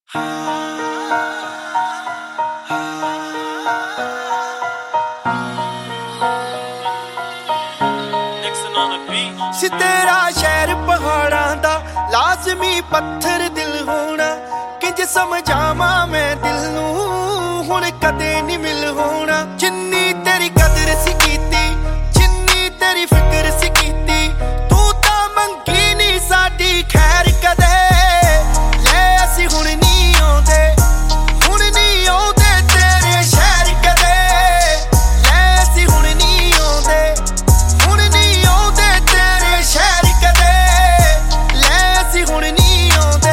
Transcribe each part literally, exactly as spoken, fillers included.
ਸੀ ਤੇਰਾ ਸ਼ਹਿਰ ਪਹਾੜਾਂ ਦਾ ਲਾਜ਼ਮੀ ਪੱਥਰ ਦਿਲ ਹੋਣਾ, ਕਿੰਜ ਸਮਝਾਵਾਂ ਮੈਂ ਦਿਲ ਨੂੰ ਹੁਣ ਕਦੇ ਨਹੀਂ ਮਿਲ ਹੋਣਾ। ਜਿੰਨੀ ਤੇਰੀ ਕਦਰ ਸੀ ਕੀਤੀ, ਜਿੰਨੀ ਤੇਰੀ ਫਿਕਰ ਸੀ ਕੀਤੀ, ਤੂੰ ਤਾਂ ਮੰਗੀ ਨਹੀਂ ਸਾਡੀ ਖੈਰ ਕਦੇ। ਲੈ ਅਸੀਂ ਹੁਣ ਨਹੀਂ ਆਉਂਦੇ, ਹੁਣ ਨਹੀਂ ਆਉਂਦੇ ਤੇਰੇ ਸ਼ਹਿਰ ਕਦੇ। ਲੈ ਅਸੀਂ ਹੁਣ ਨਹੀਂ ਆਉਂਦੇ, ਹੁਣ ਨਹੀਂ ਆਉਂਦੇ ਤੇਰੇ ਸ਼ਹਿਰ ਕਦੇ। ਲੈ ਅਸੀਂ ਹੁਣ ਨਹੀਂ ਆਉਂਦੇ।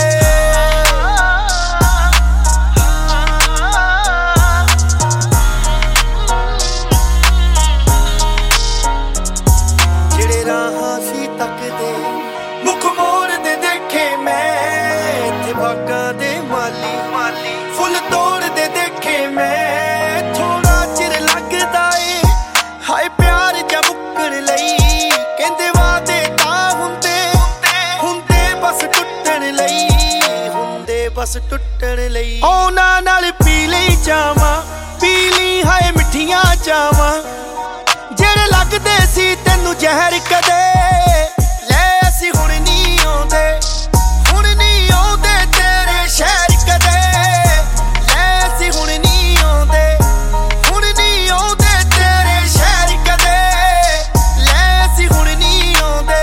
ਜਿਹੜੇ ਰਾਹਾਂ ਸੀ ਤੱਕਦੇ ਮੁੱਖ ਮੋੜਦੇ ਦੇਖੇ ਮੈਂ, ਇੱਥੇ ਬਾਗਾਂ ਦੇ ਮਾਲੀ ਮਾਲੀ ਫੁੱਲ ਤੋੜਦੇ ਦੇਖੇ ਮੈਂ। ਥੋੜਾ ਚਿਰ ਲੱਗਦਾ ਏ ਹਾਏ ਪਿਆਰ ਜਾਂ ਮੁੱਕਣ ਲਈ, ਕਹਿੰਦੇ ਵਾਦੇ ਤਾਂ ਹੁੰਦੇ ਹੁੰਦੇ ਬਸ ਟੁੱਟਣ ਲਈ, ਹੁੰਦੇ ਬਸ ਟੁੱਟਣ ਲਈ। ਉਹਨਾਂ ਨਾਲ ਪੀ ਲਈ ਚਾਵਾਂ, ਪੀ ਲਈ ਹਾਏ ਮਿੱਠੀਆਂ ਚਾਵਾਂ, ਜਿਹੜੇ ਲੱਗਦੇ ਸੀ ਤੈਨੂੰ ਜ਼ਹਿਰ ਕਦੇ। ਲੈ ਅਸੀਂ ਹੁਣ ਨਹੀਂ ਆਉਂਦੇ, ਹੁਣ ਨਹੀਂ ਆਉਂਦੇ ਤੇਰੇ ਸ਼ਹਿਰ ਕਦੇ। ਲੈ ਅਸੀਂ ਹੁਣ ਨਹੀਂ ਆਉਂਦੇ, ਹੁਣ ਨਹੀਂ ਆਉਂਦੇ ਤੇਰੇ ਸ਼ਹਿਰ ਕਦੇ। ਲੈ ਅਸੀਂ ਹੁਣ ਨਹੀਂ ਆਉਂਦੇ।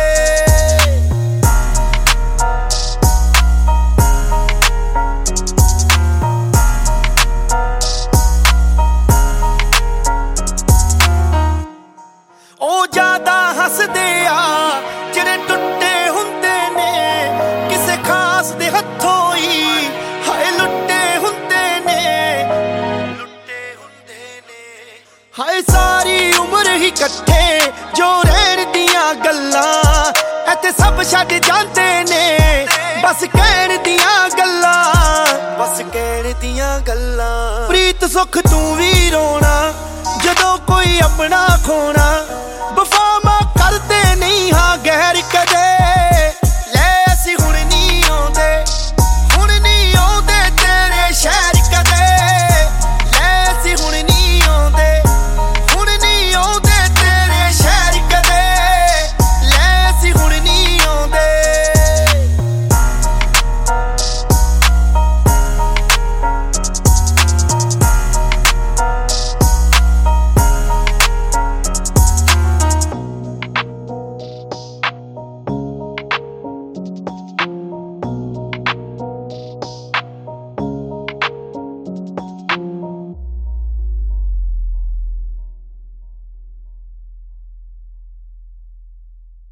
ਉਹ ਜ਼ਿਆਦਾ ਹੱਸਦੇ ਆ ਜਿਹੜੇ ਟੁੱਟੇ ਹੁੰਦੇ ਨੇ, ਕਿਸੇ ਖਾਸ ਦੇ ਹੱਥੋਂ ਹੀ ਹਾਏ ਲੁੱਟੇ ਹੁੰਦੇ ਨੇ, ਲੁੱਟੇ ਹੁੰਦੇ ਨੇ। ਹਾਏ ਸਾਰੀ ਉਮਰ ਹੀ ਇਕੱਠੇ ਜੋ ਰਹਿਣ ਦੀਆਂ ਗੱਲਾਂ, ਇੱਥੇ ਸਭ ਛੱਡ ਜਾਂਦੇ ਨੇ ਬਸ ਕਹਿਣ ਦੀਆਂ ਗੱਲਾਂ, ਬਸ ਕਹਿਣ ਦੀਆਂ ਗੱਲਾਂ। ਪ੍ਰੀਤ ਸੁੱਖ ਤੂੰ ਵੀ ਰੋਣਾ ਜਦੋਂ ਕੋਈ ਆਪਣਾ ਖੋਣਾ, ਵਫਾਵਾਂ ਕਰਦੇ ਨਹੀਂ ਹਾਂ ਗੈਰ ਕਦੇ।